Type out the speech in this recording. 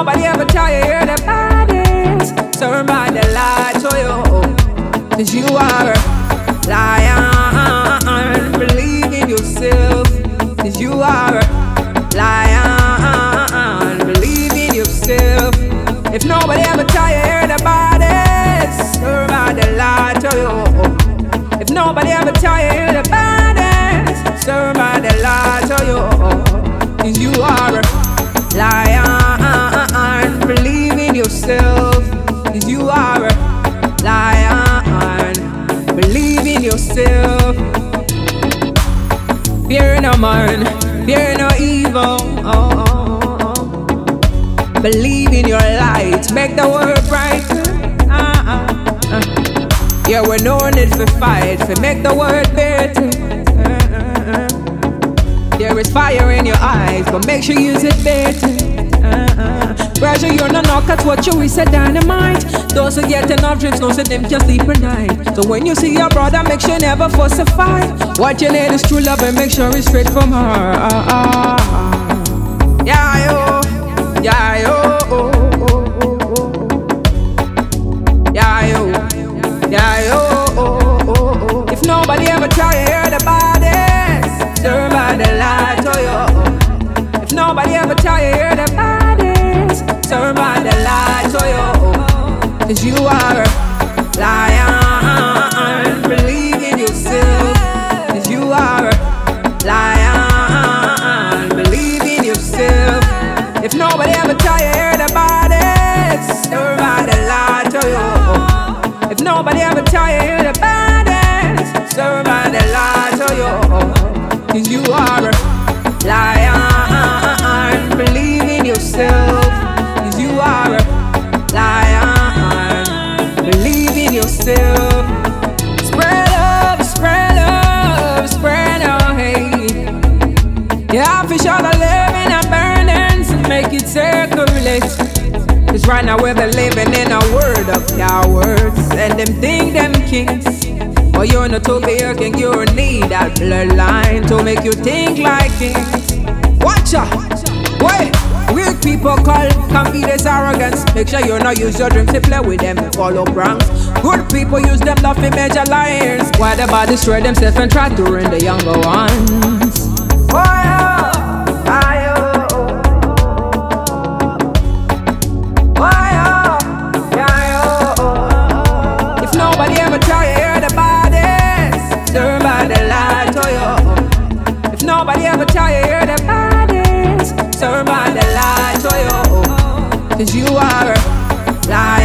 nobody ever tell you you're the baddest, serve by the light to you. Cause you are a lion, believe in yourself. Cause you are a lion, believe in yourself. If nobody ever tell you you're the baddest, serve by the light to you. If nobody ever tell you you're the baddest, serve by the light to you. Cause you are a lion, believe in yourself. Cause you are a lion, believe in yourself. Fear no man, fear no evil. Believe in your light, make the world brighter. Yeah, we no need for fight, for make the world better. There is fire in your eyes, but make sure you use it better. Pressure, you're no knock, that's what you is a dynamite. Those who get enough drinks, no sit them can sleep at night. So when you see your brother, make sure never fuss a fight. What you need is true love and make sure it's straight from her. Yeah, yo, yeah, yo, yeah, yo, yeah, yo. If nobody ever tell you you're the baddest, serve by the light to you. If nobody ever tell you you're the baddest, serve by the light to you. Cause you are a lion, believe in yourself. Cause you are a lion, believe in yourself. If nobody ever tell you you're the baddest, serve by the light to you. If nobody ever tell you you're the baddest, serve by the light to you. Cause you are a lion, believe in yourself. Cause you are a lion, believe in yourself. Spread love, spread love, spread love, hey. Yeah, fish all the living and burdens and make it circulate. Cause right now we're living in a world of cowards and them think them kings. But you're not to be a king, you need that bloodline to make you think like kings. Watch out, wait. Weak people call confidence arrogance. Make sure you not use your dreams to play with them and follow pranks. Good people use them love to major liars. Why the body destroy themselves and try to ruin the younger ones. If nobody ever tell you you're the baddest, serve by the light to you. If nobody ever tell you you're the baddest, serve by the light to you. Cause you are a light.